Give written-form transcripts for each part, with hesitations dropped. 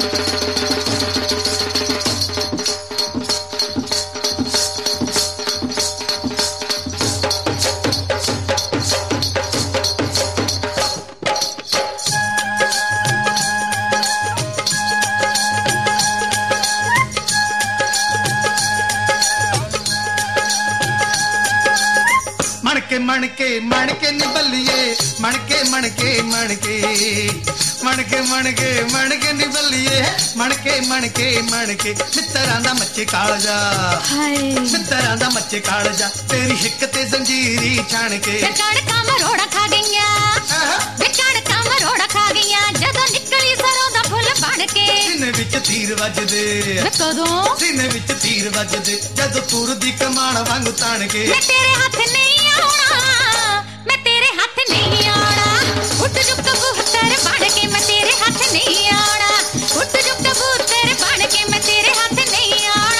मणके मणके निबलिए मणके मणके मणके मणके मणके मणके निबलिए मणके मणके मणके मित्तरां दा मच्चे कालजा हाय मित्तरां दा मच्चे कालजा तेरी हिक ते जंजीरी छाण के कणकां मरोड़ा खा गईयां कणकां मरोड़ा खा गईयां जदों निकली सरों दा फुल बन के सीने विच तीर वजदे कदों सीने विच तीर वजदे जदों तुर दी कमान वांग ताण के मैं तेरे हाथ नहीं आउणा मैं तेरे हाथ नहीं आना उठ जो कबूतर बन के मैं तेरे हाथ नहीं आना उठ जो कबूतर बन के मैं तेरे हाथ नहीं आना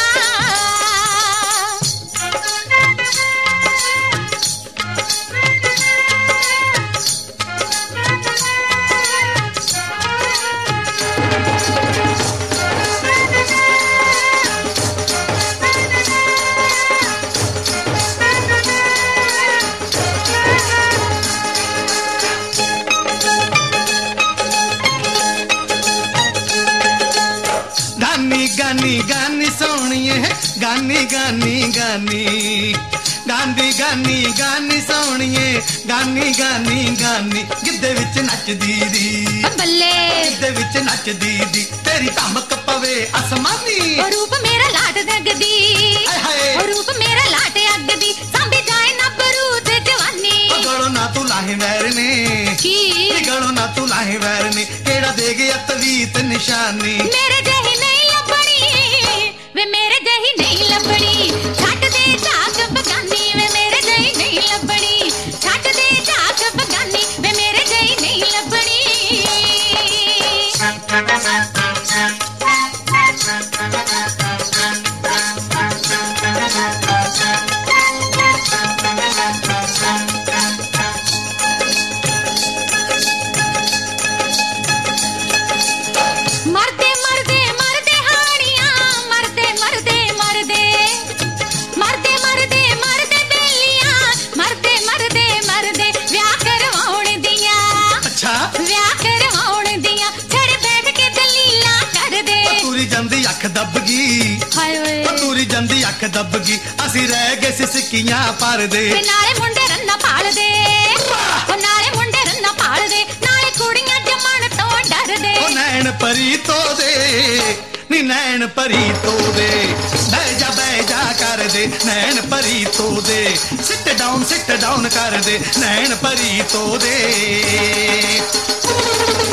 गानी गानी सोनिए गानी गानी गानी गांधी गानी गानी सोनिए गानी गानी गानी गिद्धे विच नचदी दी बल्ले गिद्धे विच नचदी दी तेरी धमक पवे आसमानी रूप मेरा लाट दगदी रूप मेरा लाट अगदी सांभी जाए ना बरूद जवानी गलो ना तू लाहे वैरने की गलो ना तू लाहे वैरने केड़ा दे गया तवीत निशानी मेरे जही नहीं वे मेरे जही नहीं लबड़ी छट दे झाक बगानी वे मेरे जही नहीं लबड़ी छट दे झाक बगानी वे मेरे जही नहीं लबड़ी मरदे मरदे मरदे हानियां मरदे मरदे मरदे मरदे मरदे मरदे बेलियां मरदे मरदे मरदे व्याह करवाउण दियां अच्छा व्याह करवाउण दियां छड़ बैठ के दलीला कर दे तूरी जंदी अख दब गई हाय ओए तूरी जंदी अख दब गई ਅਸੀਂ ਰਹਿ ਗਏ ਸਿਸਕੀਆਂ ਪਰ ਦੇ ਨਾਲੇ ਮੁੰਡੇ ਰੰਨਾ ਪਾਲ ਦੇ ਉਹ ਨਾਲੇ ਮੁੰਡੇ ਰੰਨਾ ਪਾਲ ਦੇ ਨਾਲੇ ਕੁੜੀਆਂ ਜੰਮਣ ਤੋਂ ਡਰਦੇ ਉਹ ਨੈਣ ਪਰੀ ਤੋਦੇ ਨੀ ਨੈਣ ਪਰੀ ਤੋਦੇ ਬਹਿ ਜਾ ਕਰ ਦੇ ਨੈਣ ਪਰੀ ਤੋਦੇ ਸਿੱਟ ਡਾਊਨ ਕਰ ਦੇ ਨੈਣ ਪਰੀ ਤੋਦੇ